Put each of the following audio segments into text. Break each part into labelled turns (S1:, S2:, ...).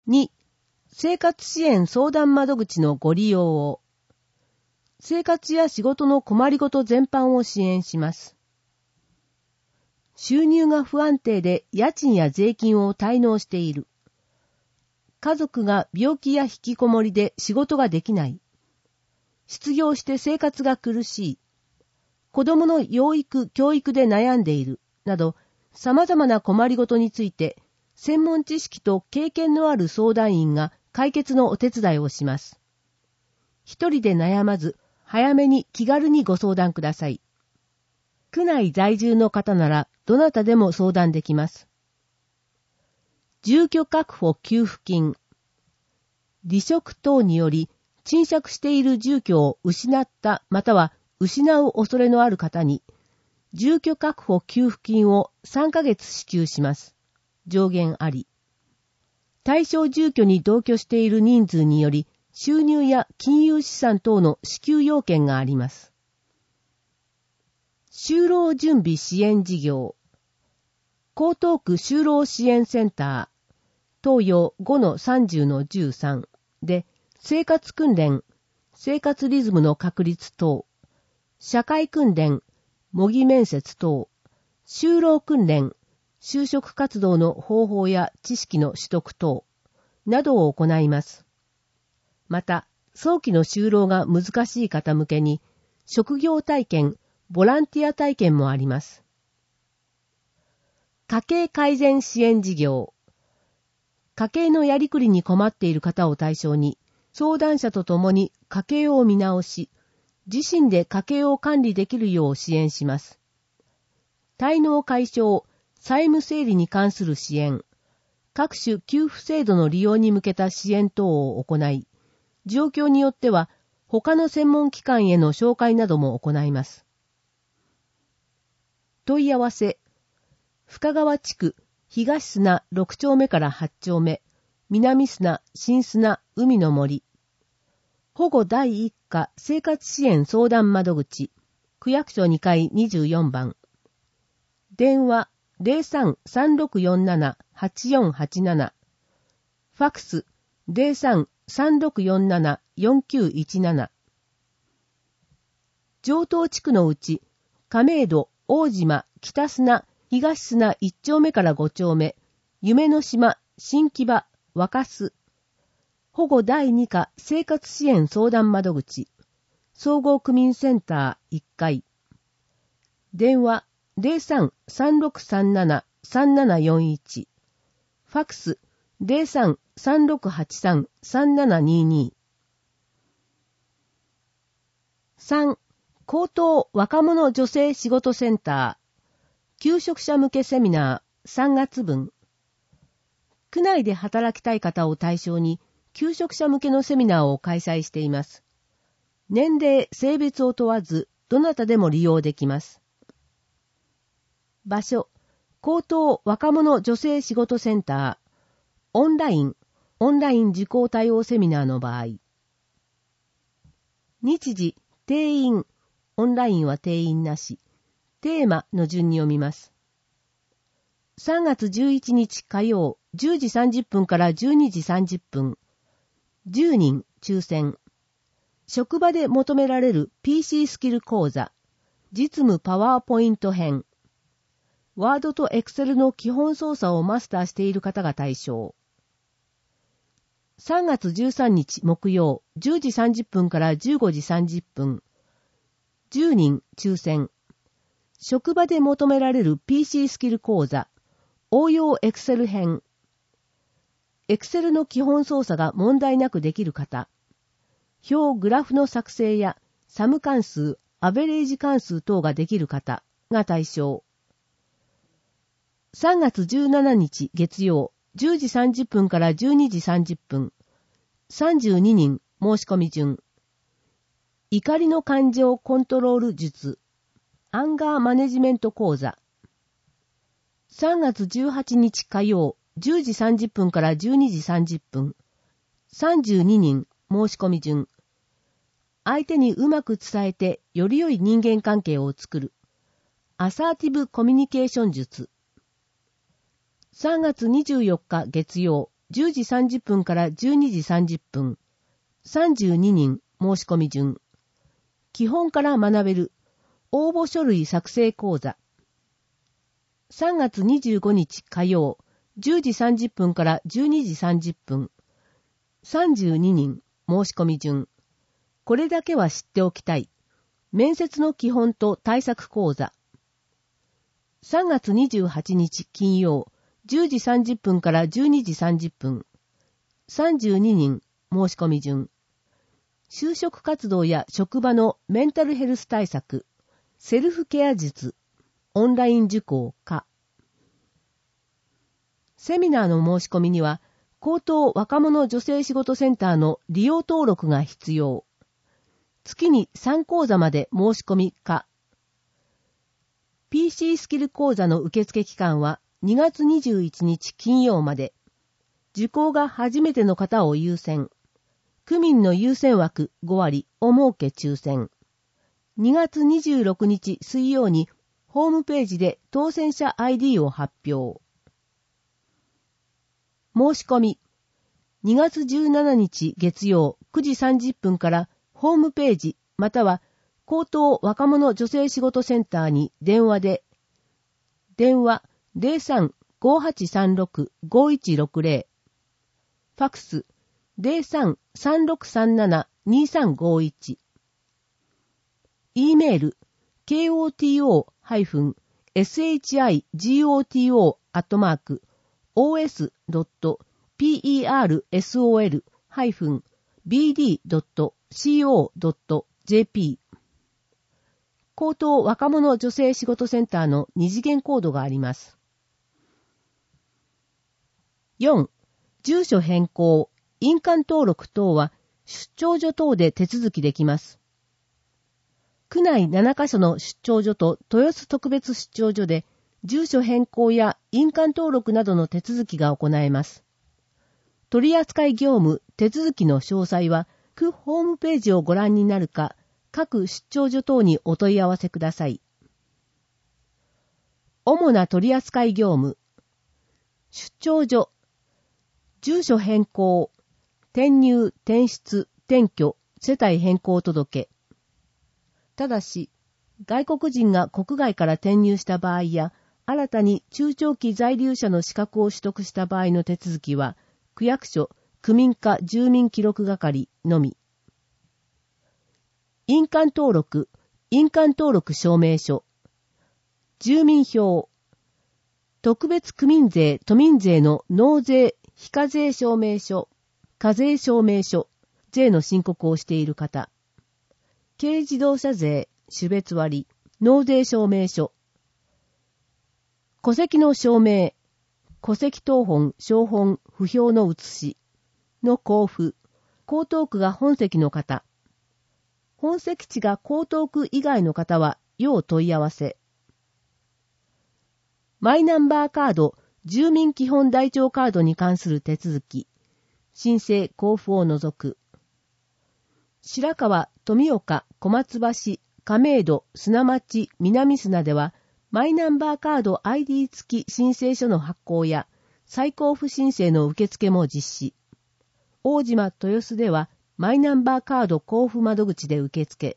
S1: 2、生活支援相談窓口のご利用を。生活や仕事の困りごと全般を支援します。収入が不安定で家賃や税金を滞納している。家族が病気や引きこもりで仕事ができない。失業して生活が苦しい。子供の養育・教育で悩んでいる。など、様々な困りごとについて、専門知識と経験のある相談員が解決のお手伝いをします。一人で悩まず、早めに気軽にご相談ください。区内在住の方なら、どなたでも相談できます。住居確保給付金。離職等により、賃借している住居を失ったまたは失う恐れのある方に、住居確保給付金を3ヶ月支給します。上限あり。対象住居に同居している人数により、収入や金融資産等の支給要件があります。就労準備支援事業。江東区就労支援センター、東洋 5-30-13 で、生活訓練、生活リズムの確立等、社会訓練、模擬面接等、就労訓練、就職活動の方法や知識の取得等、などを行います。また、早期の就労が難しい方向けに、職業体験、ボランティア体験もあります。家計改善支援事業。家計のやりくりに困っている方を対象に、相談者と共に家計を見直し、自身で家計を管理できるよう支援します。滞納解消、債務整理に関する支援、各種給付制度の利用に向けた支援等を行い、状況によっては他の専門機関への紹介なども行います。問い合わせ、深川地区東砂6丁目から8丁目、南砂、新砂、海の森。保護第一課生活支援相談窓口、区役所2階24番。電話 03-3647-8487。ファックス 03-3647-4917。城東地区のうち、亀戸、大島、北砂、東砂1丁目から5丁目、夢の島、新木場、若洲。保護第2課生活支援相談窓口、総合区民センター1階。電話 03-3637-3741。ファックス 03-3683-3722。3. 高等若者女性仕事センター、求職者向けセミナー3月分。区内で働きたい方を対象に、求職者向けのセミナーを開催しています。年齢、性別を問わず、どなたでも利用できます。場所、高等若者女性仕事センター、オンライン受講対応セミナーの場合。日時、定員、オンラインは定員なし、テーマの順に読みます。3月11日火曜、10時30分から12時30分。10人抽選。職場で求められる PC スキル講座。実務パワーポイント編。ワードとエクセルの基本操作をマスターしている方が対象。3月13日木曜、10時30分から15時30分。10人抽選。職場で求められる PC スキル講座。応用エクセル編。エクセルの基本操作が問題なくできる方。表グラフの作成やサム関数、アベレージ関数等ができる方が対象。3月17日月曜、10時30分から12時30分。32人申し込み順。怒りの感情コントロール術。アンガーマネジメント講座。3月18日火曜、10時30分から12時30分。32人申し込み順。相手にうまく伝えてより良い人間関係を作る。アサーティブコミュニケーション術。3月24日月曜、 10時30分から12時30分。32人申し込み順。基本から学べる応募書類作成講座。3月25日火曜、10時30分から12時30分。32人申し込み順。これだけは知っておきたい。面接の基本と対策講座。3月28日金曜、10時30分から12時30分。32人申し込み順。就職活動や職場のメンタルヘルス対策、セルフケア術、オンライン受講か。セミナーの申し込みには、高等若者女性仕事センターの利用登録が必要。月に3講座まで申し込みか。PC スキル講座の受付期間は2月21日金曜まで。受講が初めての方を優先。区民の優先枠5割を設け抽選。2月26日水曜にホームページで当選者 ID を発表。申し込み。2月17日月曜9時30分からホームページまたは高等若者女性仕事センターに電話で、電話 03-5836-5160、ファクス 03-3637-2351、E メール koto-hyoto@os.persol-bd.co.jp 高等若者女性仕事センターの二次元コードがあります。4. 住所変更、印鑑登録等は出張所等で手続きできます。区内7カ所の出張所と豊洲特別出張所で住所変更や印鑑登録などの手続きが行えます。取扱業務、手続きの詳細は区ホームページをご覧になるか、各出張所等にお問い合わせください。主な取扱業務。出張所。住所変更。転入、転出、転居、世帯変更届。ただし、外国人が国外から転入した場合や、新たに中長期在留者の資格を取得した場合の手続きは、区役所、区民課住民記録係のみ。印鑑登録、印鑑登録証明書。住民票。特別区民税、都民税の納税、非課税証明書、課税証明書、税の申告をしている方。軽自動車税、種別割、納税証明書。戸籍の証明、戸籍謄本、照本、不評の写しの交付。江東区が本籍の方。本籍地が江東区以外の方は、要問い合わせ。マイナンバーカード、住民基本台帳カードに関する手続き。申請交付を除く。白川、富岡、小松橋、亀戸、砂町、南砂では、マイナンバーカード ID 付き申請書の発行や、再交付申請の受付も実施。大島、豊洲では、マイナンバーカード交付窓口で受付。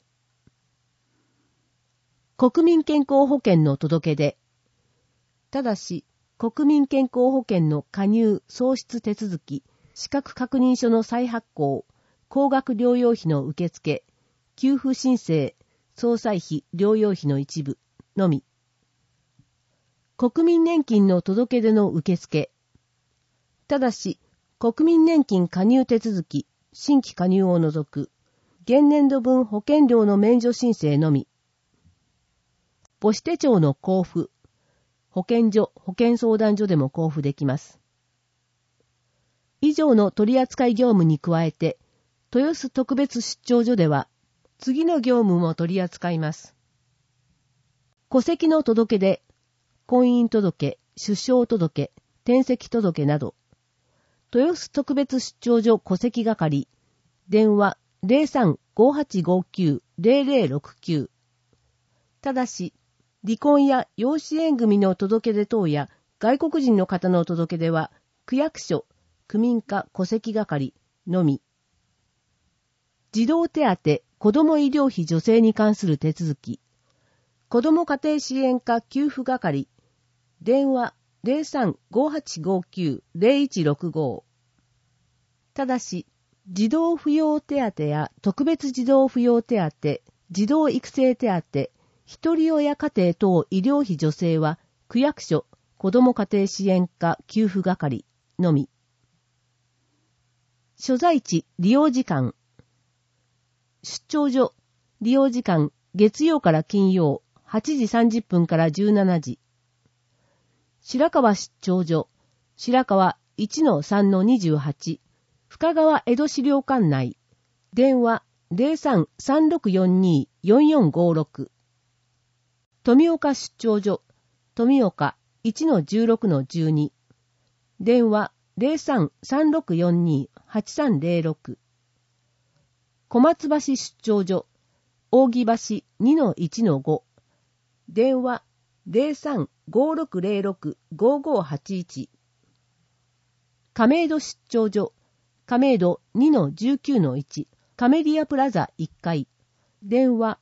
S1: 国民健康保険の届け出。ただし、国民健康保険の加入・創出手続き、資格確認書の再発行、高額療養費の受付、給付申請、総裁費・療養費の一部のみ。国民年金の届け出の受付。ただし、国民年金加入手続き、新規加入を除く、現年度分保険料の免除申請のみ。母子手帳の交付、保健所、保健相談所でも交付できます。以上の取扱業務に加えて、豊洲特別出張所では、次の業務も取り扱います。戸籍の届け出、婚姻届、出生届、転籍届など、豊洲特別出張所戸籍係、電話 03-5859-0069。ただし、離婚や養子縁組の届け出等や外国人の方の届け出は、区役所、 区民課戸籍係のみ。児童手当、子ども医療費助成に関する手続き。子ども家庭支援課給付係。電話 03-5859-0165。ただし、児童扶養手当や特別児童扶養手当、児童育成手当、一人親家庭等医療費助成は、区役所、子ども家庭支援課給付係のみ。所在地、利用時間。出張所、利用時間、月曜から金曜、8時30分から17時。白川出張所、白川 1-3-28、深川江戸資料館内。電話03-3642-4456。富岡出張所、富岡 1-16-12。電話03-3642-8306。小松橋出張所、扇橋 2-1-5。電話03-5606-5581。亀戸出張所、亀戸 2-19-1。カメリアプラザ1階。電話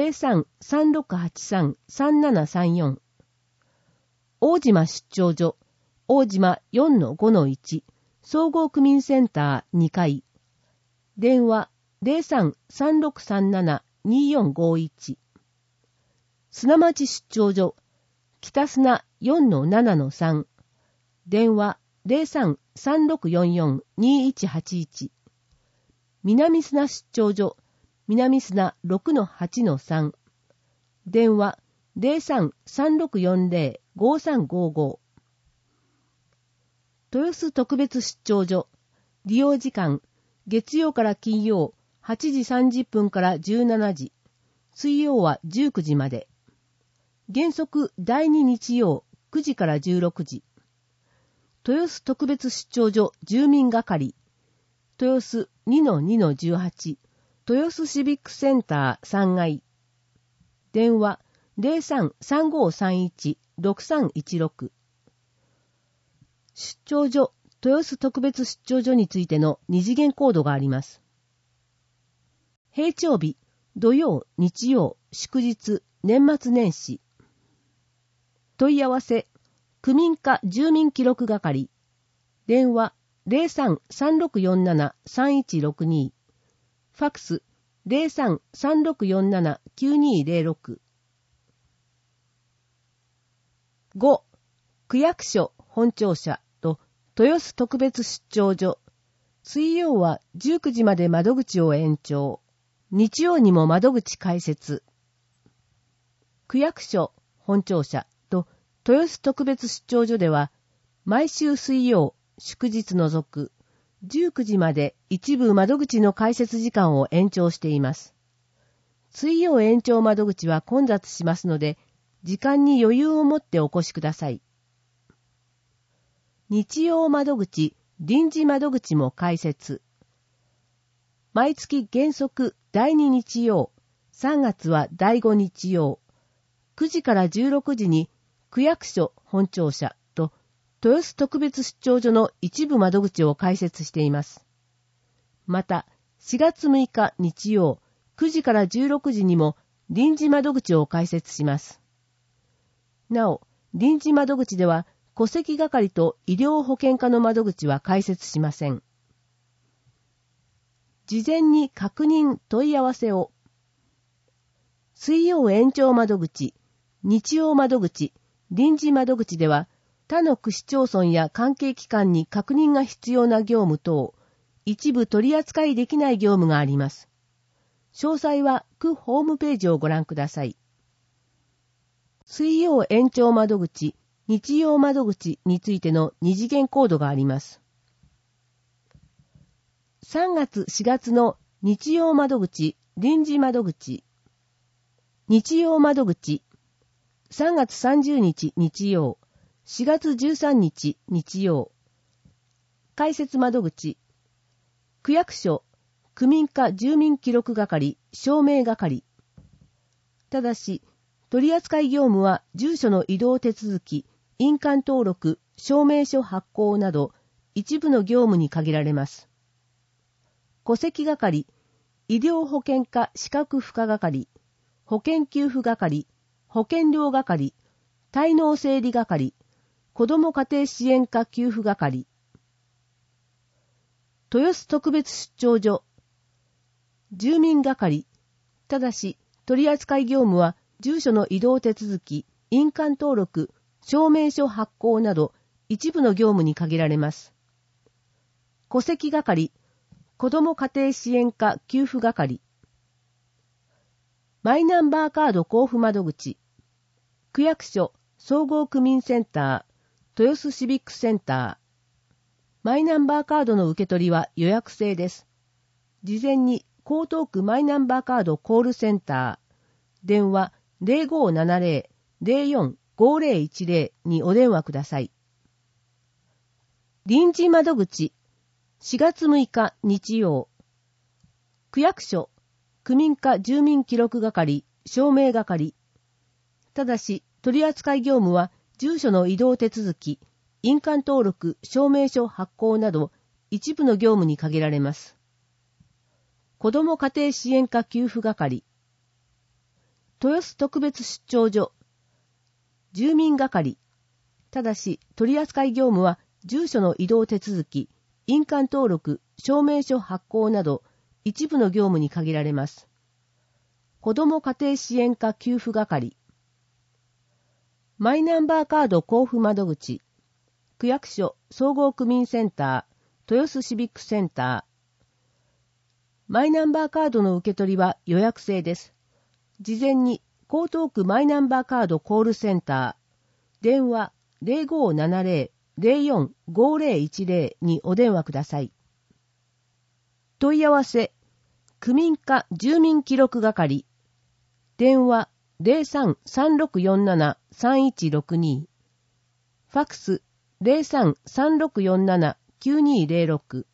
S1: 03-3683-3734。大島出張所、大島 4-5-1。総合区民センター2階。電話03-3637-2451。砂町出張所、北砂 4-7-3。電話03-3644-2181。南砂出張所、南砂 6-8-3。電話03-3640-5355。豊洲特別出張所、利用時間、月曜から金曜、8時30分から17時。水曜は19時まで。原則第2日曜、9時から16時。豊洲特別出張所住民係。豊洲 2-2-18。豊洲シビックセンター3階。電話03-3531-6316。出張所、豊洲特別出張所についての二次元コードがあります。平常日、土曜、日曜、祝日、年末年始。問い合わせ、区民課住民記録係。電話03-3647-3162。ファックス03-3647-9206。5. 区役所本庁舎と豊洲特別出張所。水曜は19時まで窓口を延長。日曜にも窓口開設。区役所本庁舎と豊洲特別出張所では、毎週水曜、祝日除く、19時まで一部窓口の開設時間を延長しています。水曜延長窓口は混雑しますので、時間に余裕を持ってお越しください。日曜窓口、臨時窓口も開設。毎月原則第2日曜、3月は第5日曜、9時から16時に区役所本庁舎と豊洲特別出張所の一部窓口を開設しています。また、4月6日日曜、9時から16時にも臨時窓口を開設します。なお、臨時窓口では戸籍係と医療保険課の窓口は開設しません。事前に確認問い合わせを。水曜延長窓口、日曜窓口、臨時窓口では他の区市町村や関係機関に確認が必要な業務等、一部取り扱いできない業務があります。詳細は区ホームページをご覧ください。水曜延長窓口、日曜窓口についての二次元コードがあります。3月4月の日曜窓口、臨時窓口。日曜窓口。3月30日日曜、4月13日日曜。開設窓口。区役所、区民課住民記録係、証明係。ただし、取扱業務は住所の移動手続き、印鑑登録、証明書発行など、 一部の業務に限られます。戸籍係、医療保険課資格付加係、保険給付係、保険料係、滞納整理係、子ども家庭支援課給付係、豊洲特別出張所、住民係、ただし、取扱業務は住所の移動手続き、印鑑登録、証明書発行など一部の業務に限られます。戸籍係、子ども家庭支援課給付係、マイナンバーカード交付窓口、区役所、総合区民センター、豊洲シビックセンター。マイナンバーカードの受け取りは予約制です。事前に江東区マイナンバーカードコールセンター、電話 0570-045010 にお電話ください。臨時窓口、4月6日日曜。区役所、区民課住民記録係、証明係。ただし、取扱業務は住所の移動手続き、印鑑登録、証明書発行など一部の業務に限られます。子ども家庭支援課給付係、豊洲特別出張所、住民係。ただし、取扱業務は住所の移動手続き、印鑑登録、証明書発行など一部の業務に限られます。子ども家庭支援課給付係、マイナンバーカード交付窓口、区役所、総合区民センター、豊洲シビックセンター。マイナンバーカードの受け取りは予約制です。事前に江東区マイナンバーカードコールセンター、電話 0570-045010 にお電話ください。問い合わせ、区民課住民記録係、電話 03-3647-3162、ファックス 03-3647-9206。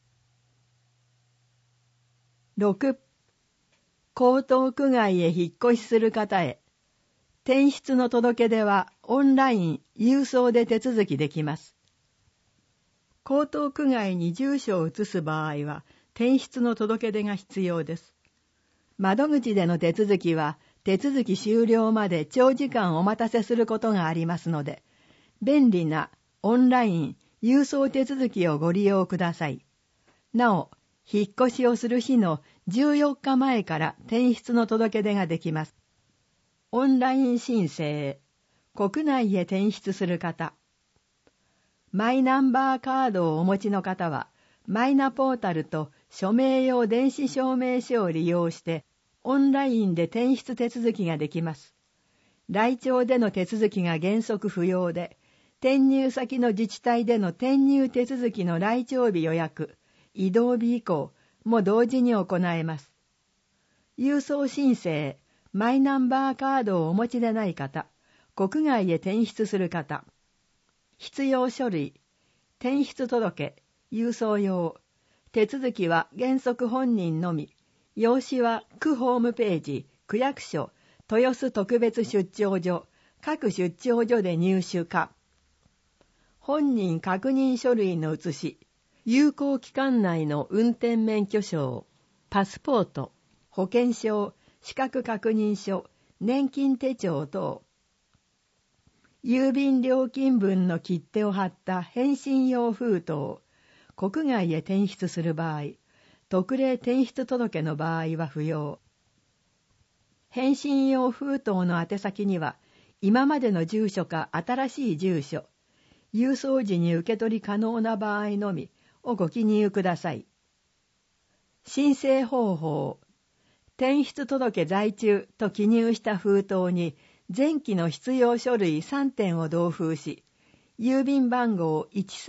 S2: 6. 江東区外へ引っ越しする方へ。転出の届け出はオンライン、郵送で手続きできます。江東区外に住所を移す場合は、転出の届け出が必要です。窓口での手続きは、手続き終了まで長時間お待たせすることがありますので、便利なオンライン、郵送手続きをご利用ください。なお、引っ越しをする日の14日前から転出の届け出ができます。オンライン申請、国内へ転出する方。マイナンバーカードをお持ちの方は、マイナポータルと署名用電子証明書を利用して、オンラインで転出手続きができます。来庁での手続きが原則不要で、転入先の自治体での転入手続きの来庁日予約、移動日以降も同時に行えます。郵送申請、マイナンバーカードをお持ちでない方、国外へ転出する方。必要書類、転出届、郵送用。手続きは原則本人のみ。用紙は区ホームページ、区役所、豊洲特別出張所、各出張所で入手か。本人確認書類の写し、有効期間内の運転免許証、パスポート、保険証、資格確認書、年金手帳等。郵便料金分の切手を貼った返信用封筒、国外へ転出する場合、特例転出届の場合は不要。返信用封筒の宛先には、今までの住所か新しい住所、郵送時に受け取り可能な場合のみをご記入ください。申請方法。転出届在中と記入した封筒に前期の必要書類3点を同封し、郵便番号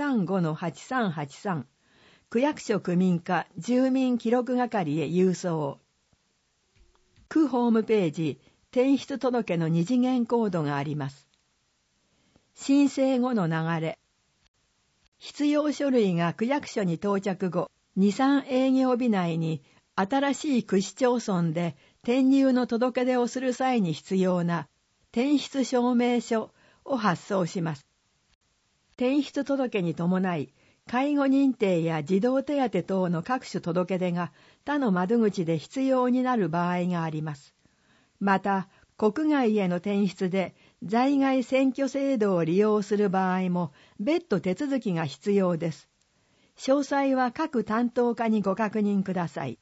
S2: 135-8383、区役所区民課住民記録係へ郵送。区ホームページ、転出届の二次元コードがあります。申請後の流れ。必要書類が区役所に到着後、2、3営業日内に新しい区市町村で転入の届け出をする際に必要な転出証明書を発送します。転出届に伴い、 介護認定や児童手当等の各種届け出が他の窓口で必要になる場合があります。また、国外への転出で在外選挙制度を利用する場合も別途手続きが必要です。詳細は各担当課にご確認ください。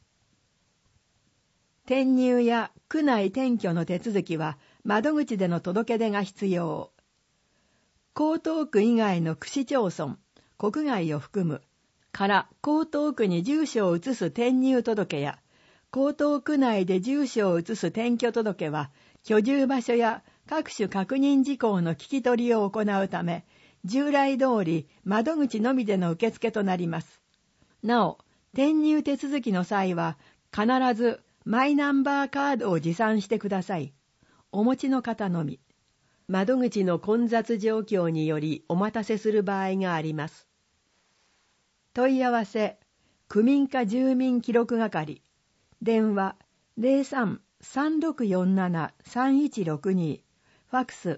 S2: 転入や区内転居の手続きは窓口での届け出が必要。江東区以外の区市町村、国外を含むから江東区に住所を移す転入届や江東区内で住所を移す転居届は居住場所や各種確認事項の聞き取りを行うため従来通り窓口のみでの受付となります。なお、転入手続きの際は必ずマイナンバーカードを持参してください。お持ちの方のみ。窓口の混雑状況によりお待たせする場合があります。問い合わせ、区民課住民記録係、電話 03-3647-3162、ファックス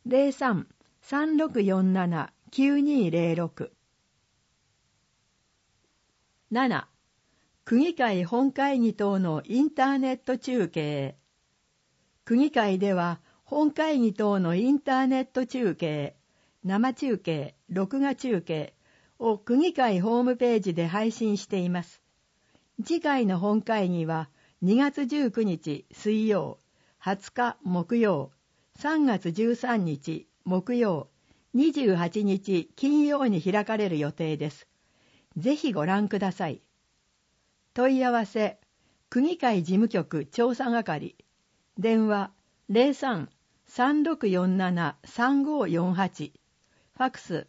S2: 03-3647-9206。7. 区議会本会議等のインターネット中継。区議会では本会議等のインターネット中継、生中継、録画中継を区議会ホームページで配信しています。次回の本会議は2月19日水曜、20日木曜、3月13日木曜、28日金曜に開かれる予定です。ぜひご覧ください。問い合わせ、区議会事務局調査係、電話 03-3647-3548、ファックス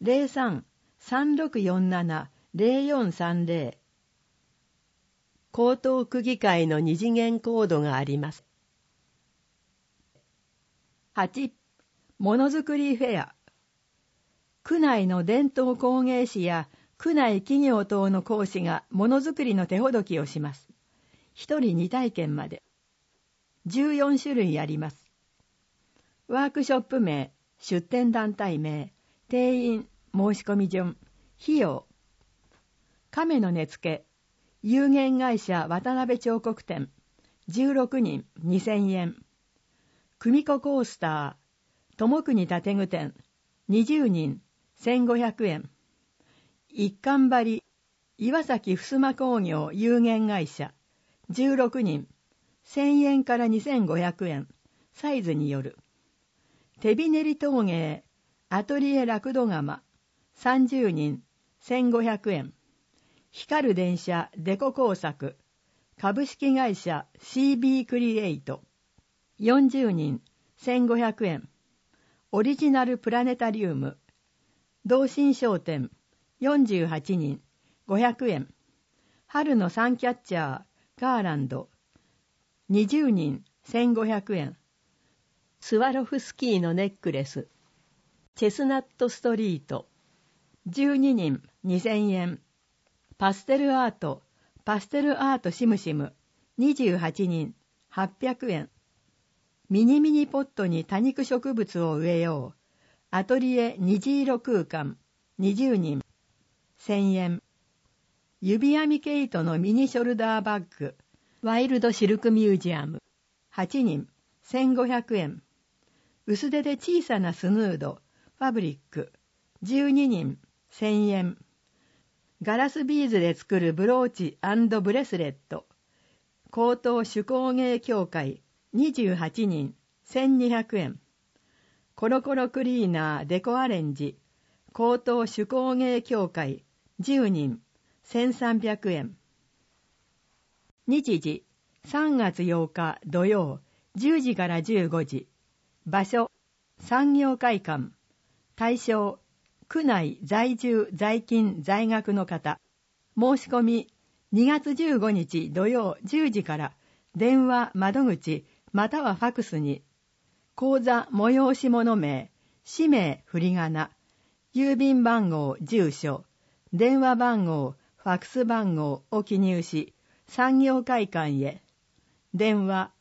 S2: 03-3647-0430。江東区議会の二次元コードがあります。8. ものづくりフェア。区内の伝統工芸士や区内企業等の講師がものづくりの手ほどきをします。一人2体験まで。14種類あります。ワークショップ名、出展団体名、定員、申し込み順、費用。亀の根付け、有限会社渡辺彫刻展、16人2000円。組子コースター、友国建具店、20人1500円。一貫張、岩崎襖工業有限会社、16人、1000円から2500円、サイズによる。手びねり陶芸、アトリエラクド窯、30人、1500円。光る電車デコ工作、株式会社 CB クリエイト、40人、1500円。オリジナルプラネタリウム、同心商店、48人、500円。春のサンキャッチャー、ガーランド、20人、1500円。スワロフスキーのネックレス、チェスナットストリート、12人、2000円。パステルアートシムシム、28人、800円。ミニミニポットに多肉植物を植えよう。アトリエ虹色空間、20人、1000円。指編み毛糸のミニショルダーバッグ、ワイルドシルクミュージアム、8人、1500円。薄手で小さなスヌード、ファブリック、12人、1000円。ガラスビーズで作るブローチ&ブレスレット、江東手工芸協会、28人、1200円。コロコロクリーナーデコアレンジ、江東手工芸協会、10人、1300円。日時、3月8日土曜、10時から15時。場所、産業会館。対象、区内在住在勤在学の方。申し込み2月15日土曜10時から電話窓口またはファクスに。口座催し物名、氏名振り仮名、郵便番号住所、電話番号ファクス番号を記入し産業会館へ。電話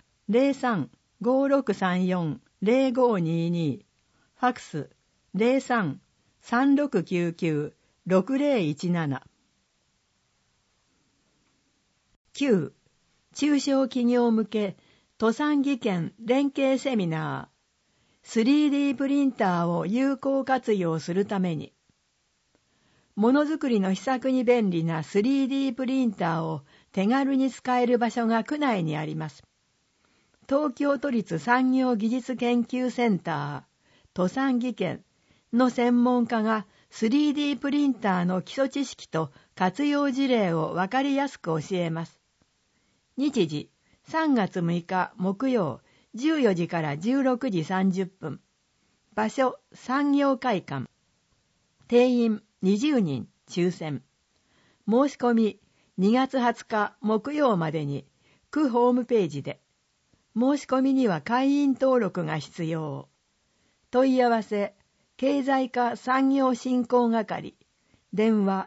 S2: 03-5634-0522、ファクス 03-3699-0630。 6017。9. 中小企業向け都産技研連携セミナー。3D プリンターを有効活用するために。ものづくりの施策に便利な 3D プリンターを手軽に使える場所が区内にあります。東京都立産業技術研究センター、都産技研の専門家が 3D プリンターの基礎知識と活用事例をわかりやすく教えます。日時、3月6日木曜、14時から16時30分。場所、産業会館。定員20人抽選。申し込み2月20日木曜までに区ホームページで。申し込みには会員登録が必要。問い合わせ、経済課産業振興係。電話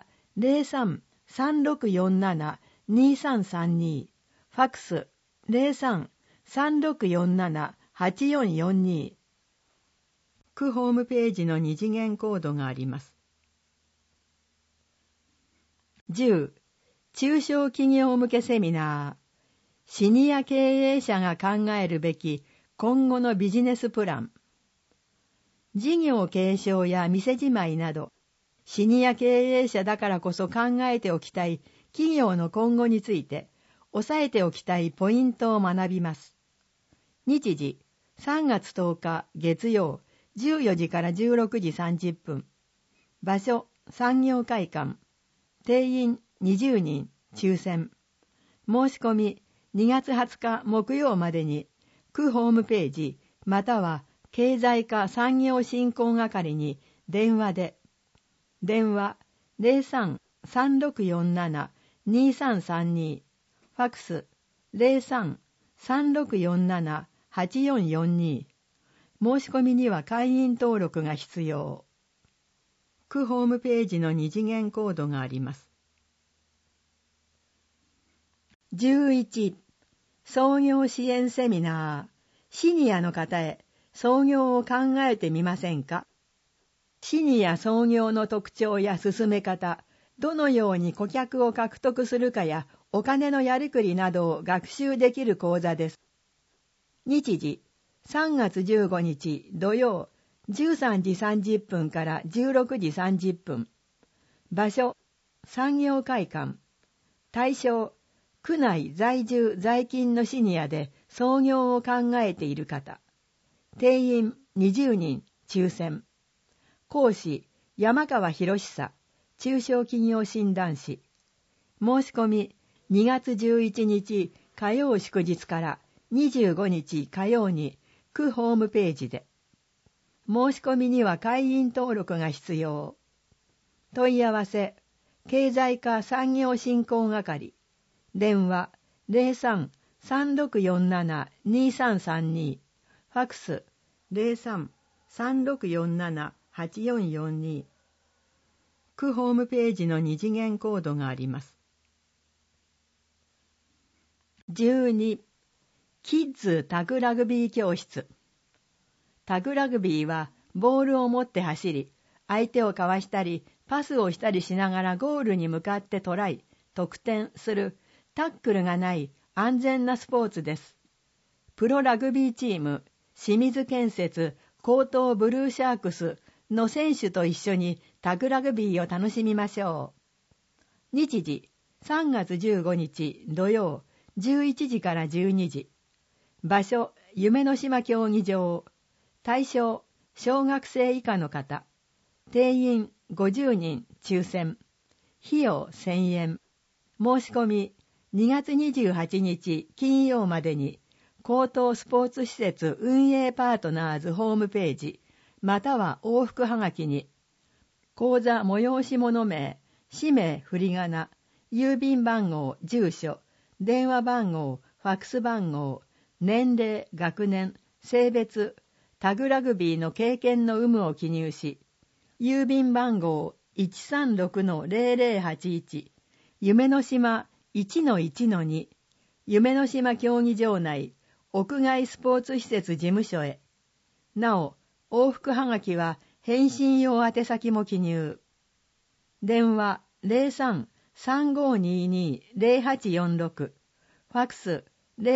S2: 03-3647-2332。ファクス03-3647-8442。区ホームページの二次元コードがあります。10. 中小企業向けセミナー。シニア経営者が考えるべき今後のビジネスプラン。事業継承や店じまいなど、シニア経営者だからこそ考えておきたい企業の今後について、押さえておきたいポイントを学びます。日時、3月10日月曜、14時から16時30分。場所、産業会館。定員20人、抽選。申し込み、2月20日木曜までに、区ホームページ、または経済課産業振興係に電話で。電話03-3647-2332。ファクス03-3647-8442。申し込みには会員登録が必要。区ホームページの二次元コードがあります。11. 創業支援セミナー。シニアの方へ創業を考えてみませんか？シニア創業の特徴や進め方、どのように顧客を獲得するかやお金のやりくりなどを学習できる講座です。日時、3月15日土曜、13時30分から16時30分。場所、産業会館。対象、区内在住在勤のシニアで創業を考えている方。定員20人、抽選。講師、山川博久、中小企業診断士。申し込み、2月11日火曜祝日から25日火曜に区ホームページで。申し込みには会員登録が必要。問い合わせ、経済課産業振興係。電話03-3647-2332。ファクス03-3647-8442。区ホームページの二次元コードがあります。12. キッズタグラグビー教室。タグラグビーはボールを持って走り、相手をかわしたりパスをしたりしながらゴールに向かってトライ、得点するタックルがない安全なスポーツです。プロラグビーチーム、清水建設江東ブルーシャークスの選手と一緒にタグラグビーを楽しみましょう。日時、3月15日土曜、11時から12時。場所、夢の島競技場。対象、小学生以下の方。定員50人、抽選。費用1000円。申し込み、2月28日金曜までに、江東スポーツ施設運営パートナーズホームページ、または往復はがきに、講座催し物名、氏名振り仮名、郵便番号、住所、電話番号、ファックス番号、年齢、学年、性別、タグラグビーの経験の有無を記入し、郵便番号 136-0081、夢の島 1-1-2、夢の島競技場内、屋外スポーツ施設事務所へ。なお、往復はがきは返信用宛先も記入。 電話 03-3522-0846、ファクス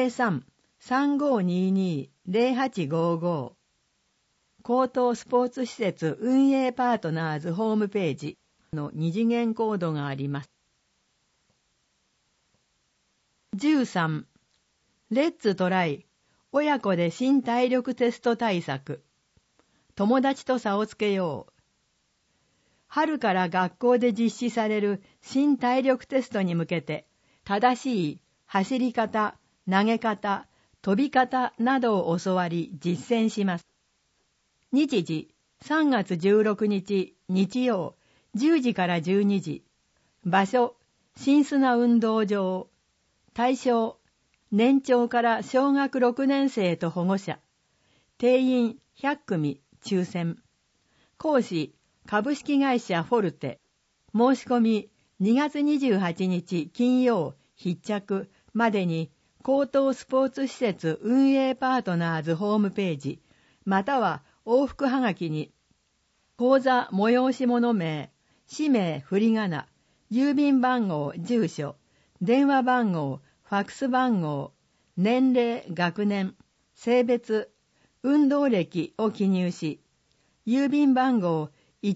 S2: 03-3522-0855、高等スポーツ施設運営パートナーズホームページの二次元コードがあります。13. レッツトライ親子で新体力テスト対策。友達と差をつけよう。春から学校で実施される新体力テストに向けて、正しい走り方、投げ方、飛び方などを教わり実践します。日時3月16日日曜10時から12時。場所新砂運動場。対象年長から小学6年生と保護者。定員100組抽選。講師株式会社フォルテ。申し込み2月28日金曜必着までに高等スポーツ施設運営パートナーズホームページまたは往復はがきに講座催し物名、氏名振り仮名、郵便番号住所、電話番号、ファックス番号、年齢、学年、性別、運動歴を記入し、郵便番号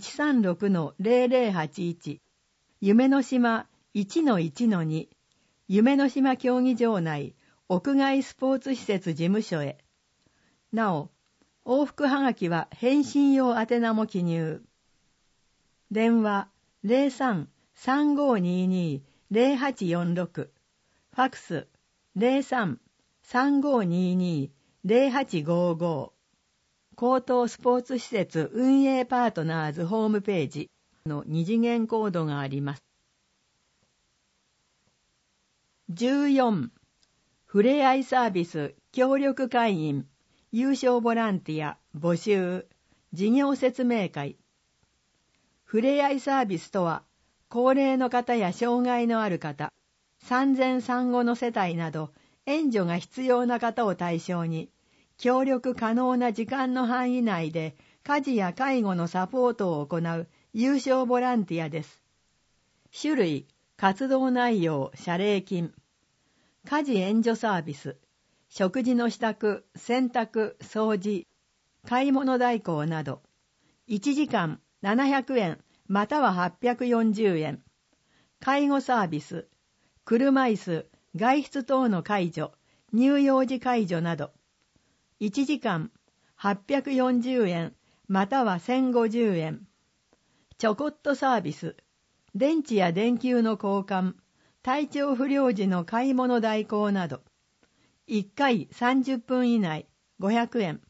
S2: 136-0081、夢の島 1-1-2、夢の島競技場内、屋外スポーツ施設事務所へ。なお、往復はがきは返信用宛名も記入。電話 03-3522-0846、ファクス 03-3522-0855、高等スポーツ施設運営パートナーズホームページの二次元コードがあります。14. ふれあいサービス協力会員優勝ボランティア募集事業説明会。ふれあいサービスとは高齢の方や障害のある方、産前産後の世帯など援助が必要な方を対象に協力可能な時間の範囲内で家事や介護のサポートを行う有償ボランティアです。種類、活動内容、謝礼金。家事援助サービス、食事の支度、洗濯、掃除、買い物代行など。1時間700円または840円。介護サービス、車椅子、外出等の介助、乳幼児介助など。1時間840円または1050円。ちょこっとサービス、電池や電球の交換、体調不良時の買い物代行など。1回30分以内500円。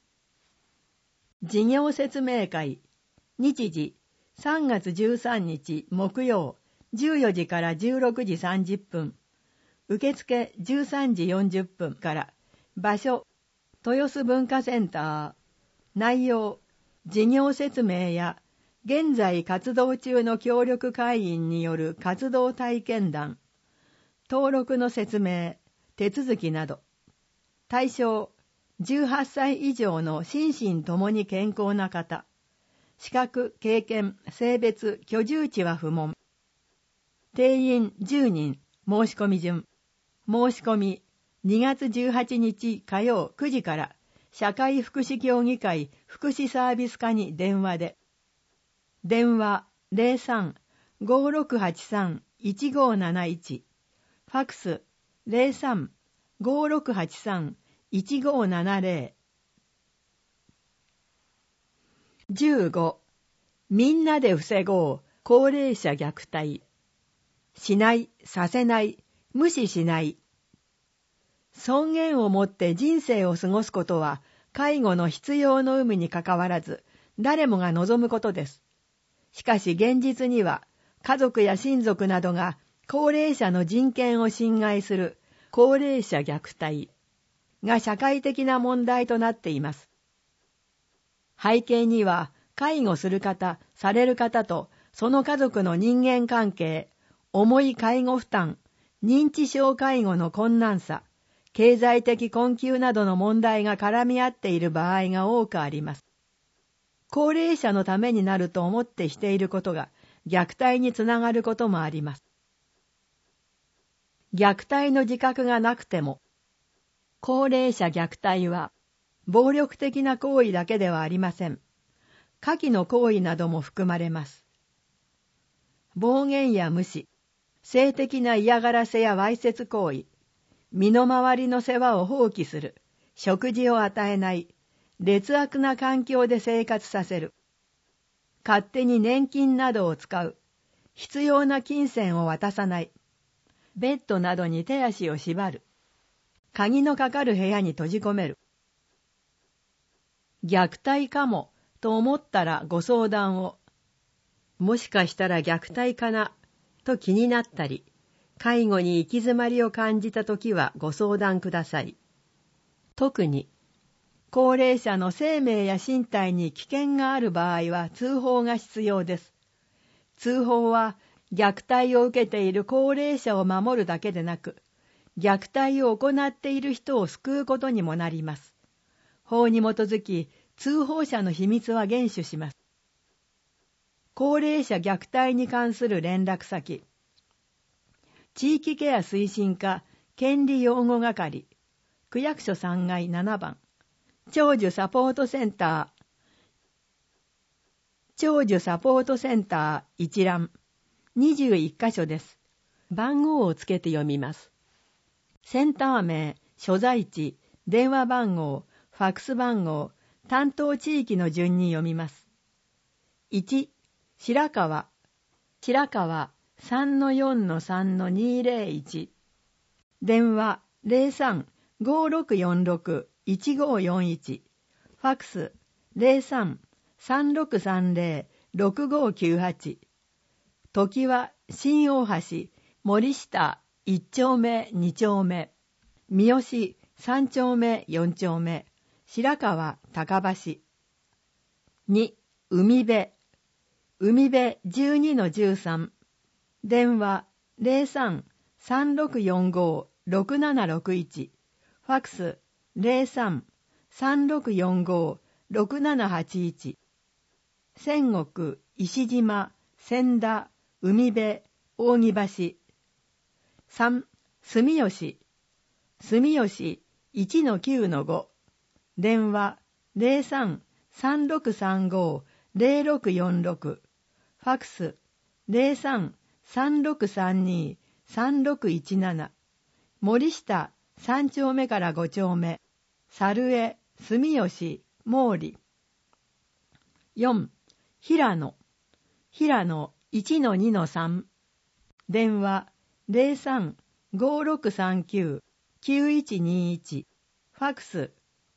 S2: 事業説明会。日時3月13日木曜14時から16時30分。受付13時40分から。場所豊洲文化センター。内容事業説明や現在活動中の協力会員による活動体験談、登録の説明、手続きなど。対象、18歳以上の心身ともに健康な方。資格、経験、性別、居住地は不問。定員10人、申し込み順。申し込み、2月18日火曜9時から、社会福祉協議会福祉サービス課に電話で。電話03-5683-1571、ファクス03-5683-1570。15. みんなで防ごう高齢者虐待。しない、させない、無視しない。尊厳を持って人生を過ごすことは介護の必要の有無にかかわらず誰もが望むことです。しかし現実には家族や親族などが高齢者の人権を侵害する高齢者虐待が社会的な問題となっています。背景には介護する方、される方とその家族の人間関係、重い介護負担、認知症介護の困難さ、経済的困窮などの問題が絡み合っている場合が多くあります。高齢者のためになると思ってしていることが虐待につながることもあります。虐待の自覚がなくても、高齢者虐待は暴力的な行為だけではありません。下記の行為なども含まれます。暴言や無視、性的な嫌がらせやわいせつ行為、身の回りの世話を放棄する、食事を与えない、劣悪な環境で生活させる、勝手に年金などを使う、必要な金銭を渡さない、ベッドなどに手足を縛る、鍵のかかる部屋に閉じ込める。虐待かもと思ったらご相談を。もしかしたら虐待かなと気になったり、介護に行き詰まりを感じたときはご相談ください。特に、高齢者の生命や身体に危険がある場合は通報が必要です。通報は虐待を受けている高齢者を守るだけでなく、虐待を行っている人を救うことにもなります。法に基づき、通報者の秘密は厳守します。高齢者虐待に関する連絡先。地域ケア推進課権利擁護係、区役所3階7番、長寿サポートセンター、長寿サポートセンター一覧、21カ所です。番号をつけて読みます。センター名、所在地、電話番号、ファックス番号、担当地域の順に読みます。1、白川 3-4-3-201。電話 03-5646-1541。ファックス 03-3630-6598。時は新大橋、森下1丁目2丁目、三好3丁目4丁目、白川高橋。2、海辺 12-13。電話 03-3645-6761。ファックス 03-3645-6781。仙石、石島、千田、海辺、扇橋。3、住吉 1-9-5。電話 03-3635-0646。ファックス 03-3632-3617。森下3丁目から5丁目、猿江、住吉、毛利。4、平野 1-2-3。電話 03-5639-9121。ファックス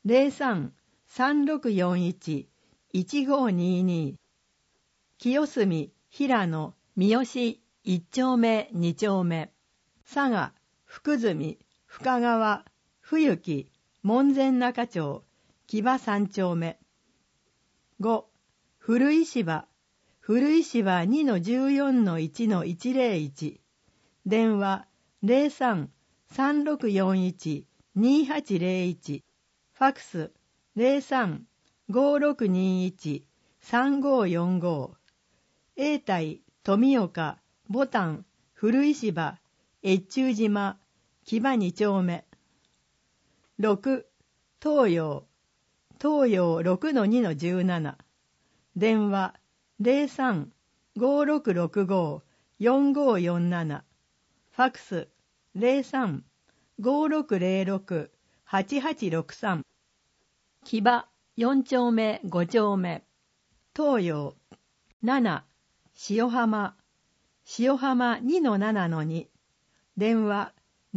S2: 03-3641-1522。清澄、平野、三好1丁目2丁目。佐賀、福住、深川、冬木、門前仲町、木場3丁目。5、古石場 2-14-1-101。電話 03-3641-2801。ファックス 03-5621-3545。永代、富岡、牡丹、古石場、越中島、木場2丁目。6、東洋 6-2-17。電話 03-5665-4547。ファックス 03-5606-8863。木場4丁目5丁目。東洋。7、塩浜 2-7-2。電話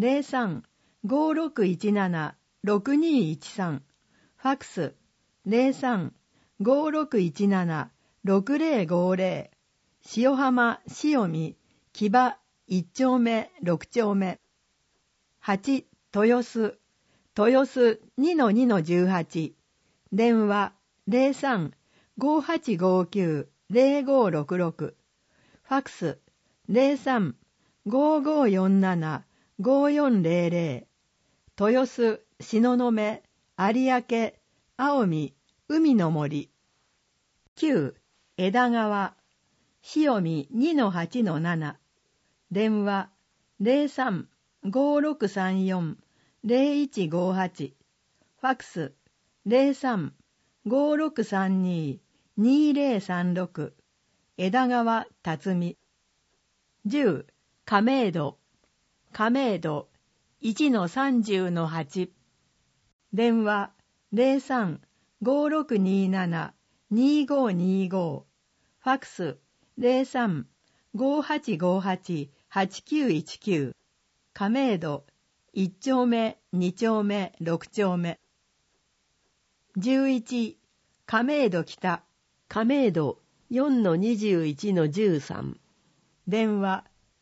S2: 03-5617-6213。ファックス 03-5617-6050。塩浜塩見木場1丁目6丁目。8、豊洲 2-2-18。電話 03-5859-0566。ファックス 03-5547-5400。豊洲、東雲、有明、青海、海の森。9、枝川塩見 2-8-7。電話 03-5634-0158。ファックス 03-5632-2036。枝川辰巳。10、亀戸 1-30-8。電話 03-5627-2525。ファックス 03-5858-8919。亀戸1丁目、2丁目、6丁目。11、亀戸北
S1: 4-21-13。
S2: 電話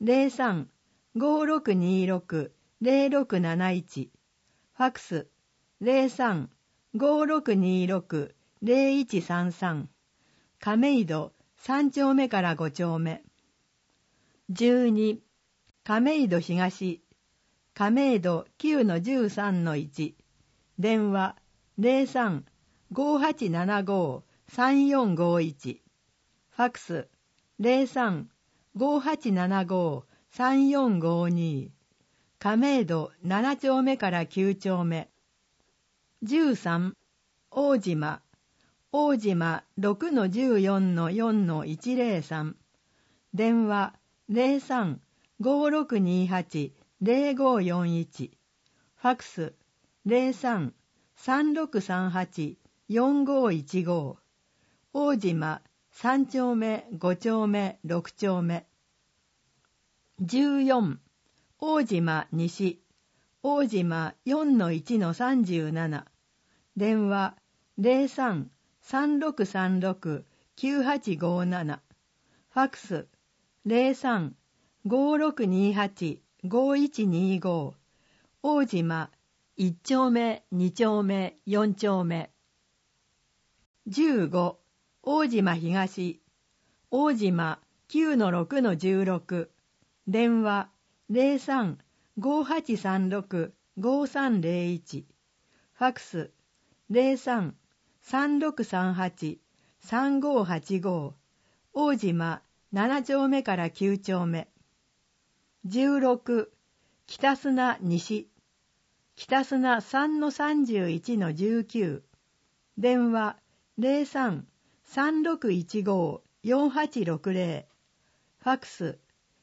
S2: 03-5626-0671。ファックス 03-5626-0133。亀戸3丁目から5丁目。12、亀戸東 9-13-1。電話 03-5875-3451。ファックス 03-5875-3452。亀戸7丁目から9丁目。13、大島 6-14-4-103。電話 03-5628-0541。ファックス 03-3638-4515。大島3丁目、5丁目、6丁目。14、大島西 4-1-37。電話 03-3636-9857。ファックス 03-5628-5125。大島1丁目、2丁目、4丁目。15、大島東 9-6-16。電話 03-5836-5301。ファックス 03-3638-3585。大島7丁目から9丁目。16、北砂西 3-31-19。電話 03-3615-4860。ファックス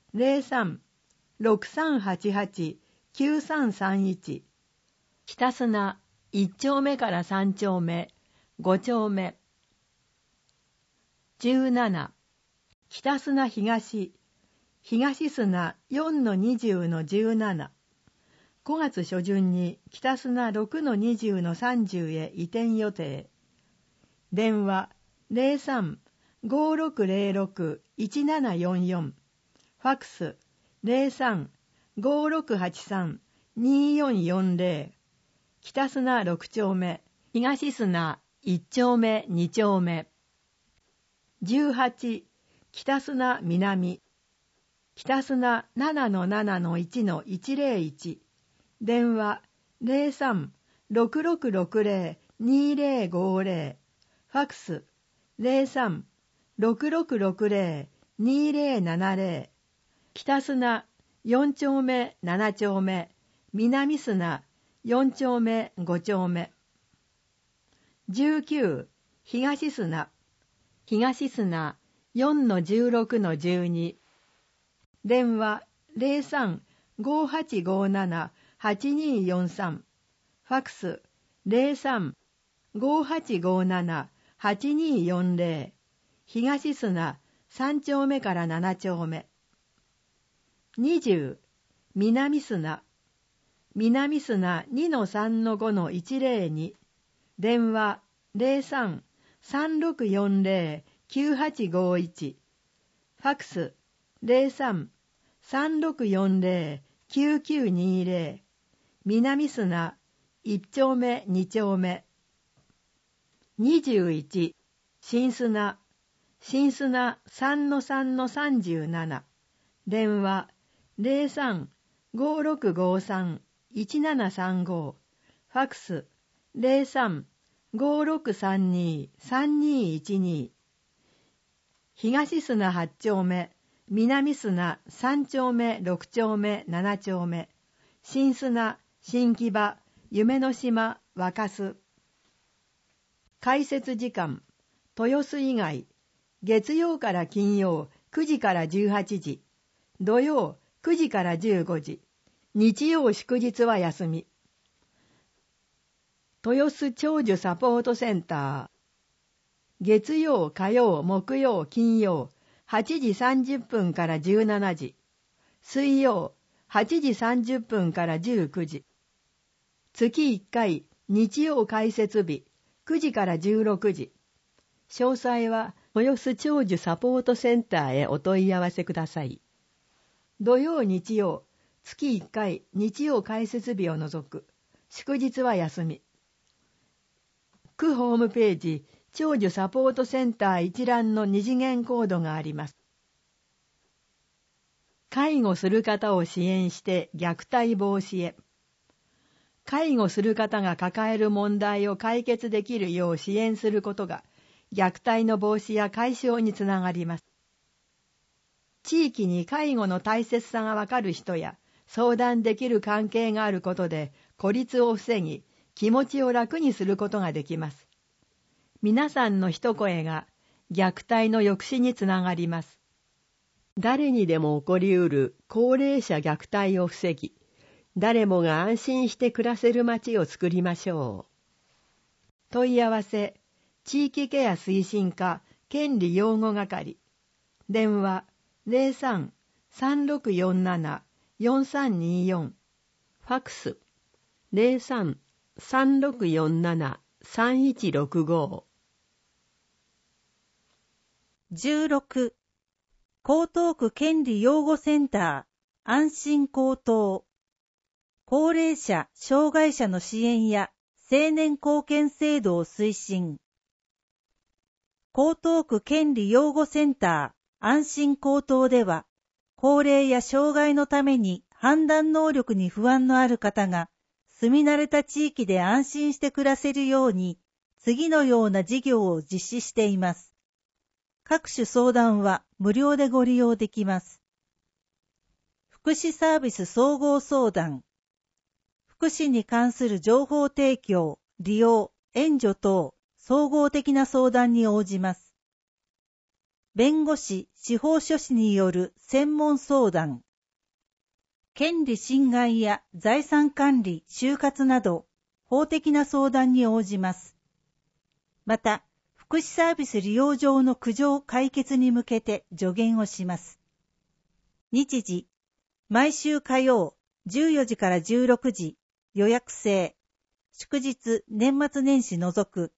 S2: 03-6388-9331。北砂1丁目から3丁目、5丁目。17、北砂東砂 4-20-17。5月初旬に北砂 6-20-30 へ移転予定。電話 03-5606-1744。ファックス 03-5683-2440。北砂6丁目、東砂1丁目、2丁目。18、北砂南北砂 7-7-1-101。電話 03-6660-2050。ファックス 03-6660-2070。北砂4丁目、7丁目、南砂4丁目、5丁目。19、東砂 4-16-12。電話 03-5857-8243。ファックス 03-5857-8240。東砂3丁目から7丁目。20、南砂 2-3-5-102。電話 03-3640-9851。ファックス 03-3640-9920。南砂1丁目、2丁目。21、新砂 3-3-37。電話 03-5653-1735。ファックス 03-5632-3212。 東砂8丁目、南砂3丁目、6丁目、7丁目、新砂、新木場、夢の島、若洲。開設時間、豊洲以外、月曜から金曜9時から18時、土曜9時から15時、日曜祝日は休み。豊洲長寿サポートセンター。月曜、火曜、木曜、金曜、8時30分から17時。水曜、8時30分から19時。月1回、日曜開設日、9時から16時。詳細は、豊洲長寿サポートセンターへお問い合わせください。土曜、日曜、月1回、日曜開設日を除く。祝日は休み。区ホームページ、長寿サポートセンター一覧の二次元コードがあります。介護する方を支援して虐待防止へ。介護する方が抱える問題を解決できるよう支援することが、虐待の防止や解消につながります。地域に介護の大切さがわかる人や、相談できる関係があることで、孤立を防ぎ、気持ちを楽にすることができます。皆さんの一声が虐待の抑止につながります。誰にでも起こりうる高齢者虐待を防ぎ、誰もが安心して暮らせる街を作りましょう。問い合わせ、地域ケア推進課権利擁護係。電話03-3647-4324。ファックス03-3647-3165。
S3: 16、江東区権利擁護センター、安心高等。高齢者、障害者の支援や青年貢献制度を推進。江東区権利擁護センター、安心高等では、高齢や障害のために判断能力に不安のある方が、住み慣れた地域で安心して暮らせるように、次のような事業を実施しています。各種相談は無料でご利用できます。福祉サービス総合相談。福祉に関する情報提供、利用、援助等、総合的な相談に応じます。弁護士、司法書士による専門相談。権利侵害や財産管理、終活など、法的な相談に応じます。また、福祉サービス利用上の苦情解決に向けて助言をします。日時、毎週火曜、14時から16時、予約制、祝日、年末年始除く。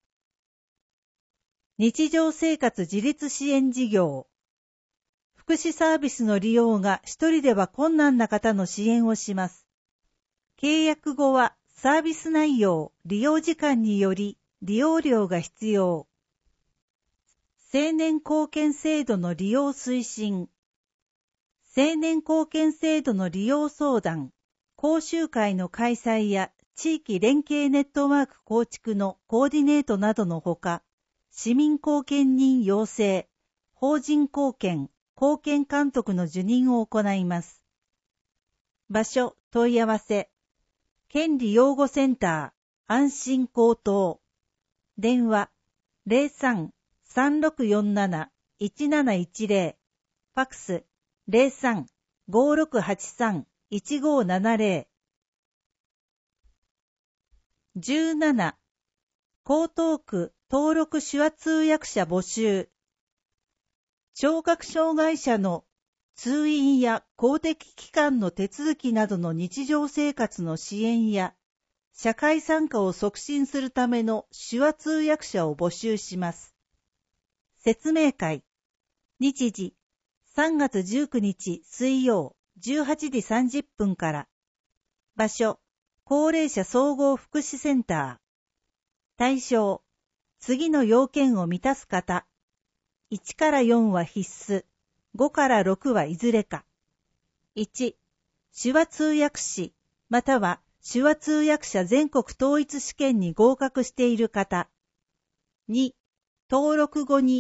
S3: 日常生活自立支援事業。福祉サービスの利用が一人では困難な方の支援をします。契約後はサービス内容、利用時間により利用料が必要。青年貢献制度の利用推進。青年貢献制度の利用相談、講習会の開催や地域連携ネットワーク構築のコーディネートなどのほか、市民貢献人養成、法人貢献、貢献監督の受任を行います。場所、問い合わせ、権利擁護センター、安心高等。電話、03-3647-1710。ファックス、03-5683-1570。17、江東区登録手話通訳者募集。聴覚障害者の通院や公的機関の手続きなどの日常生活の支援や社会参加を促進するための手話通訳者を募集します。説明会。日時、3月19日水曜18時30分から。場所、高齢者総合福祉センター。対象、次の要件を満たす方。1から4は必須、5から6はいずれか。1、手話通訳士、または手話通訳者全国統一試験に合格している方。2、登録後に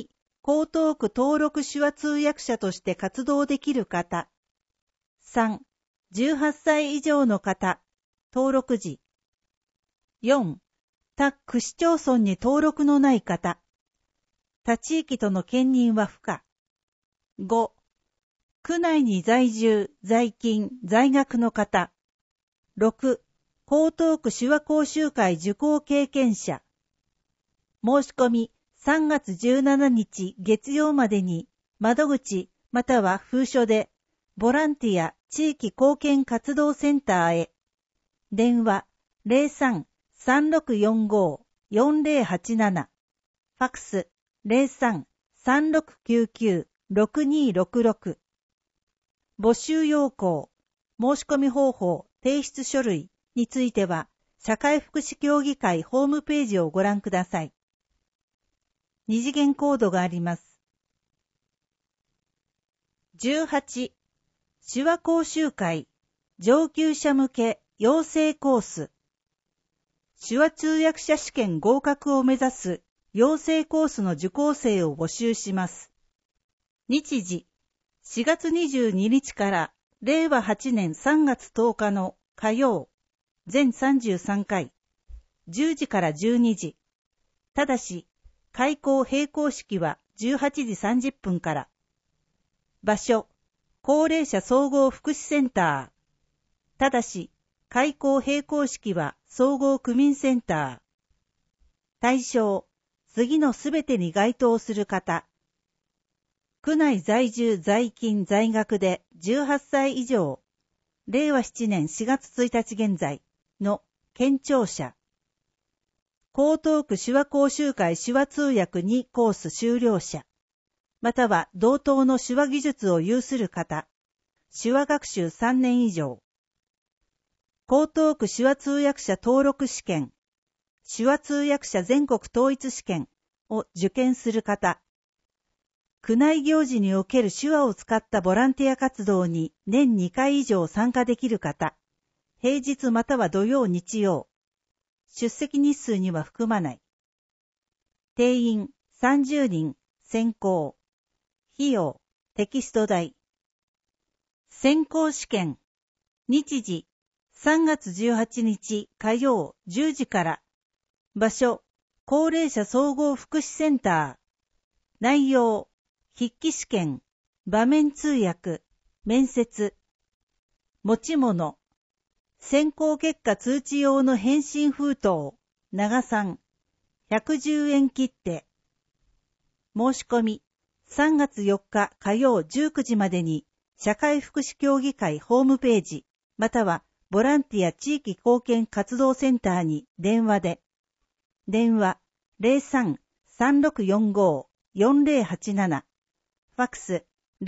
S3: 江東区登録手話通訳者として活動できる方。3、18歳以上の方、登録時。4、他区市町村に登録のない方。他地域との兼任は不可。5、区内に在住、在勤、在学の方。6、江東区手話講習会受講経験者。申し込み3月17日月曜までに窓口または封書でボランティア地域貢献活動センターへ。電話 03-3645-4087 ファクス 03-3699-6266 募集要項、申し込み方法、提出書類については社会福祉協議会ホームページをご覧ください。二次元コードがあります。18、手話講習会上級者向け養成コース。手話通訳者試験合格を目指す養成コースの受講生を募集します。日時、4月22日から令和8年3月10日の火曜、全33回、10時から12時。ただし、開講閉講式は18時30分から。場所、高齢者総合福祉センター。ただし、開講閉講式は総合区民センター。対象、次のすべてに該当する方。区内在住在勤在学で18歳以上、令和7年4月1日現在の県庁者。江東区手話講習会手話通訳2コース修了者、または同等の手話技術を有する方、手話学習3年以上。江東区手話通訳者登録試験、手話通訳者全国統一試験を受験する方、区内行事における手話を使ったボランティア活動に年2回以上参加できる方、平日または土曜日曜、出席日数には含まない。定員30人、選考。費用、テキスト代。選考試験。日時、3月18日火曜10時から。場所、高齢者総合福祉センター。内容、筆記試験、場面通訳、面接。持ち物。選考結果通知用の返信封筒、長3、110円切手。申し込み、3月4日火曜19時までに、社会福祉協議会ホームページ、またはボランティア地域貢献活動センターに電話で。電話03-3645-4087。ファクス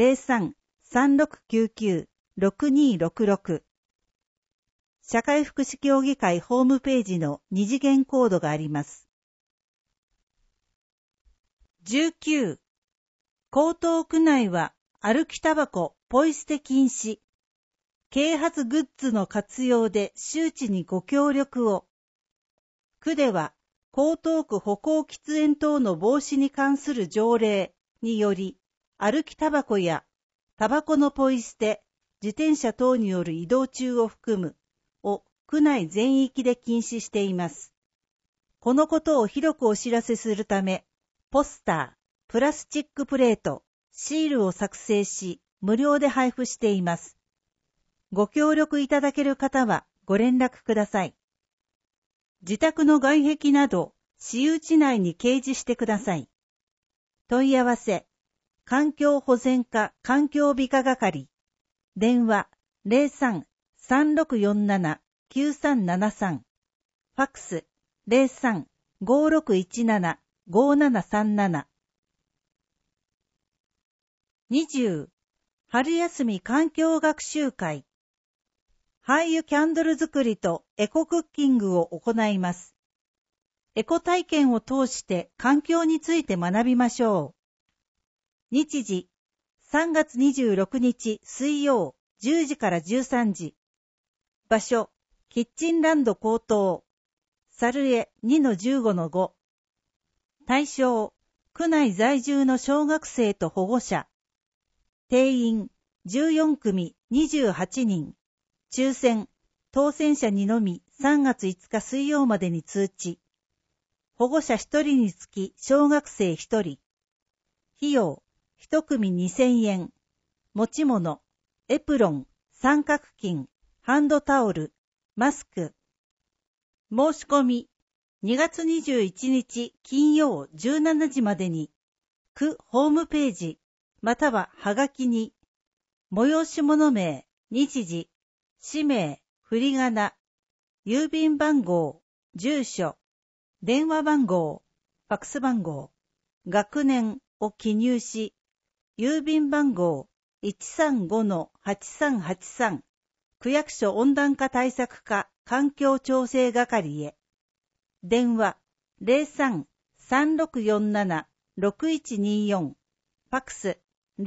S3: 03-3699-6266。社会福祉協議会ホームページの二次元コードがあります。19、江東区内は歩きタバコ、ポイ捨て禁止。啓発グッズの活用で周知にご協力を。区では江東区歩行喫煙等の防止に関する条例により、歩きタバコやタバコのポイ捨て、自転車等による移動中を含むを区内全域で禁止しています。このことを広くお知らせするため、ポスター、プラスチックプレート、シールを作成し、無料で配布しています。ご協力いただける方はご連絡ください。自宅の外壁など、私有地内に掲示してください。問い合わせ、環境保全課環境美化係、電話03-3647-9373、ファックス03-5617-5737。20、春休み環境学習会。廃油キャンドル作りとエコクッキングを行います。エコ体験を通して環境について学びましょう。日時、3月26日水曜10時から13時。場所、キッチンランド江東。サルエ 2-15-5。対象、 区内在住の小学生と保護者、定員14組28人、抽選、当選者にのみ3月5日水曜までに通知。保護者1人につき小学生1人。費用、1組2000円。持ち物、エプロン、三角巾、ハンドタオル、マスク。申し込み、2月21日金曜17時までに、区ホームページ、またははがきに、催し物名、日時、氏名、振り仮名、郵便番号、住所、電話番号、ファックス番号、学年を記入し、郵便番号 135-8383 区役所温暖化対策課環境調整係へ。電話 03-3647-6124 ファックス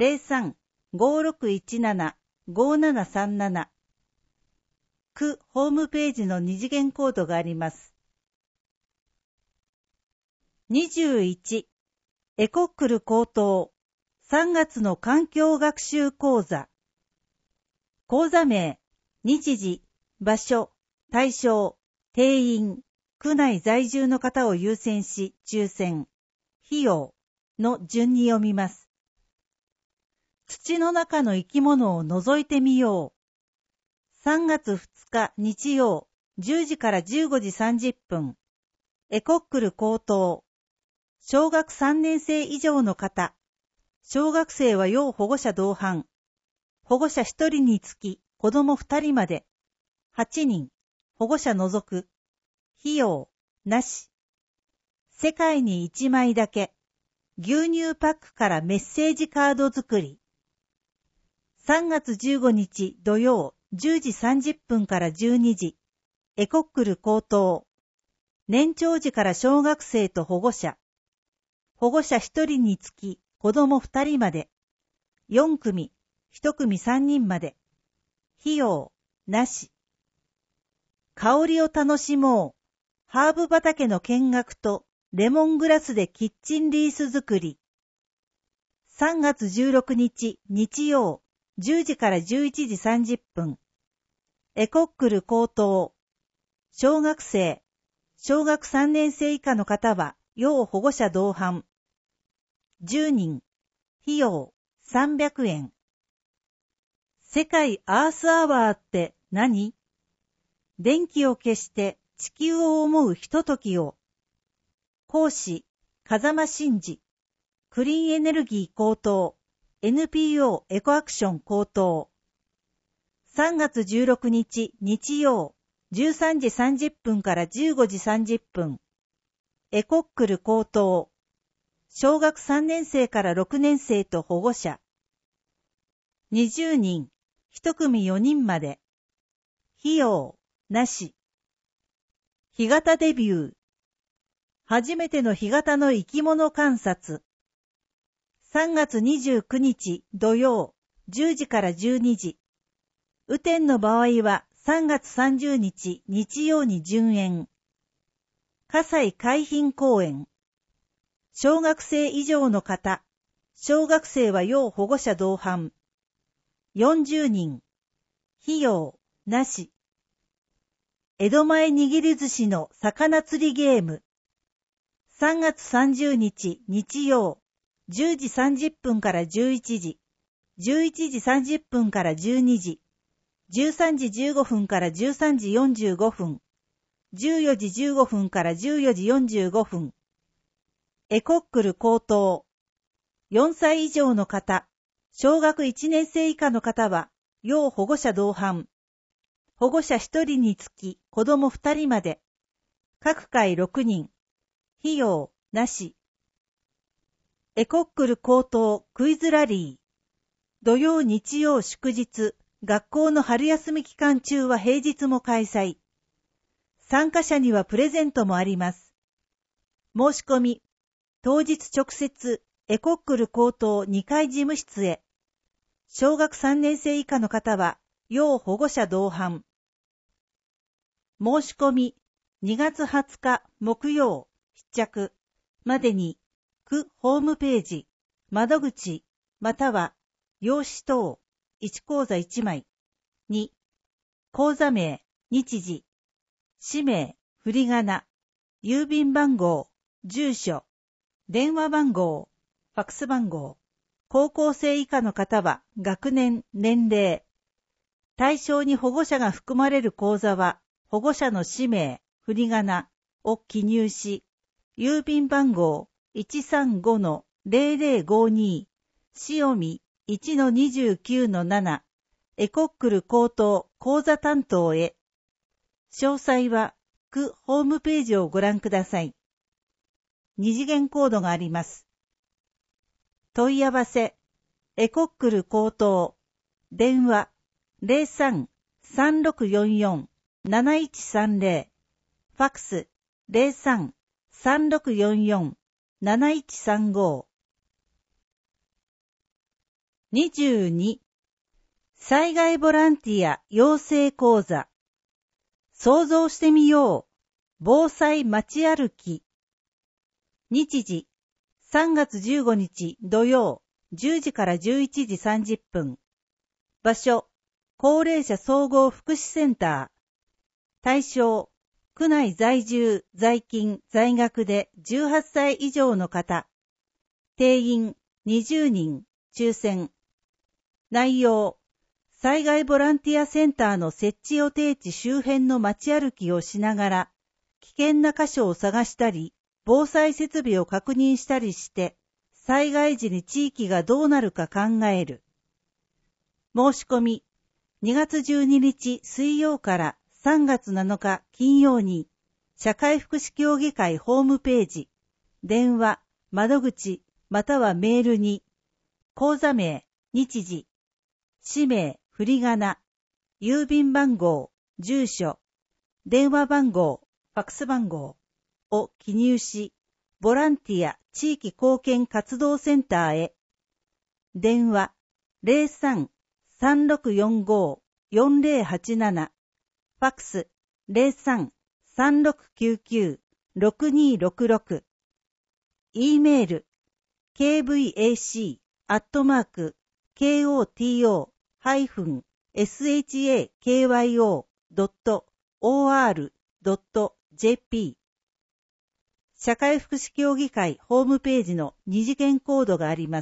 S3: 03-5617-5737 区ホームページの二次元コードがあります。21. エコックル高等3月の環境学習講座。講座名、日時、場所、対象、定員、区内在住の方を優先し抽選、費用の順に読みます。土の中の生き物を覗いてみよう。3月2日日曜10時から15時30分。エコックル高等。小学3年生以上の方。小学生は要保護者同伴。保護者1人につき子供2人まで。8人。保護者除く。費用、なし。世界に1枚だけ。牛乳パックからメッセージカード作り。3月15日土曜10時30分から12時。エコックル高等。年長児から小学生と保護者。保護者1人につき子供2人まで。4組、1組3人まで。費用、なし。香りを楽しもう。ハーブ畑の見学とレモングラスでキッチンリース作り。3月16日日曜10時から11時30分。エコックル高等。小学生、小学3年生以下の方は要保護者同伴。10人。費用300円。世界アースアワーって何？電気を消して地球を思うひとときを。講師、風間真嗣。クリーンエネルギー高等。NPO エコアクション高等。3月16日日曜13時30分から15時30分。エコックル高等。小学3年生から6年生と保護者。20人、1組4人まで。費用、なし。干潟デビュー。初めての干潟の生き物観察。3月29日土曜、10時から12時。雨天の場合は3月30日日曜に順延。葛西海浜公園。小学生以上の方。小学生は要保護者同伴。40人。費用、なし。江戸前握り寿司の魚釣りゲーム。3月30日日曜、10時30分から11時、11時30分から12時、13時15分から13時45分、14時15分から14時45分。エコックル高等。4歳以上の方、小学1年生以下の方は、要保護者同伴。保護者1人につき子供2人まで。各回6人。費用、なし。エコックル高等クイズラリー。土曜日曜祝日、学校の春休み期間中は平日も開催。参加者にはプレゼントもあります。申し込み。当日直接、エコックル高等2階事務室へ。小学3年生以下の方は、要保護者同伴。申し込み、2月20日木曜、必着までに、 区ホームページ、窓口、または、用紙等、1口座1枚。2、口座名、日時、氏名、振り仮名、郵便番号、住所、電話番号、ファックス番号。高校生以下の方は学年、年齢。対象に保護者が含まれる口座は、保護者の氏名、振り仮名を記入し、郵便番号 135-0052、塩見 1-29-7、エコックル高等口座担当へ。詳細は、区ホームページをご覧ください。二次元コードがあります。問い合わせ、エコックル高等、電話、03-3644-7130、ファックス、03-3644-7135。22、災害ボランティア養成講座。想像してみよう。防災街歩き。日時、3月15日土曜、10時から11時30分。場所、高齢者総合福祉センター。対象、区内在住、在勤、在学で18歳以上の方。定員20人、抽選。内容、災害ボランティアセンターの設置予定地周辺の街歩きをしながら、危険な箇所を探したり、防災設備を確認したりして、災害時に地域がどうなるか考える。申し込み、2月12日水曜から3月7日金曜に、社会福祉協議会ホームページ、電話、窓口、またはメールに、口座名、日時、氏名、振り仮名、郵便番号、住所、電話番号、ファックス番号を記入し、ボランティア地域貢献活動センターへ。電話 03-3645-4087、ファックス 03-3699-6266、E メール kvak-shakyo.or.jp。 社会福祉協議会ホームページの二次元コードがあります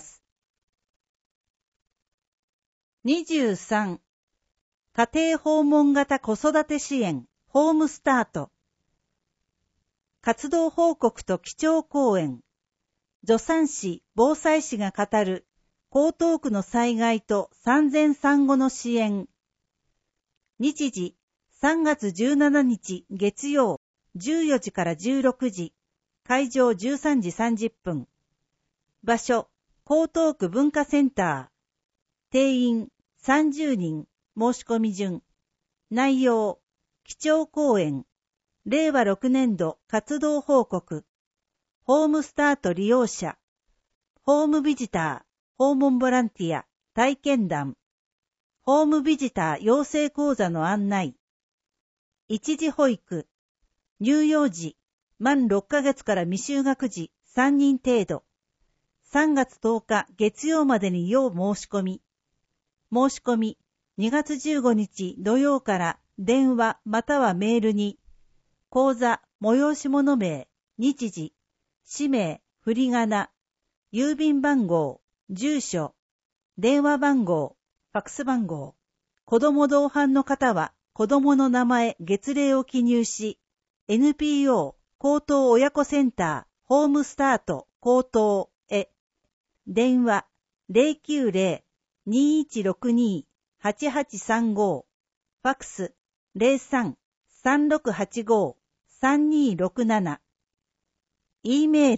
S3: 。23、家庭訪問型子育て支援ホームスタート。活動報告と基調講演。助産師、防災士が語る江東区の災害と産前産後の支援。日時、3月17日月曜、14時から16時。会場13時30分。場所、江東区文化センター。定員30人、申し込み順。内容、基調講演。令和6年度活動報告。ホームスタート利用者。ホームビジター、訪問ボランティア、体験談。ホームビジター養成講座の案内。一時保育。乳幼児。満6ヶ月から未就学児3人程度。3月10日月曜までに要申し込み。申し込み、2月15日土曜から電話またはメールに、講座、催し物名、日時、氏名、振り仮名、郵便番号、住所、電話番号、ファックス番号。子供同伴の方は、子供の名前、月齢を記入し、NPO、高等親子センター、ホームスタート、高等へ。電話、090-2162-8835。ファックス、03-3685-3267。E メ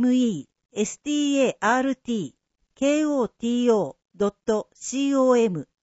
S3: ール、mail@homestartkoto.com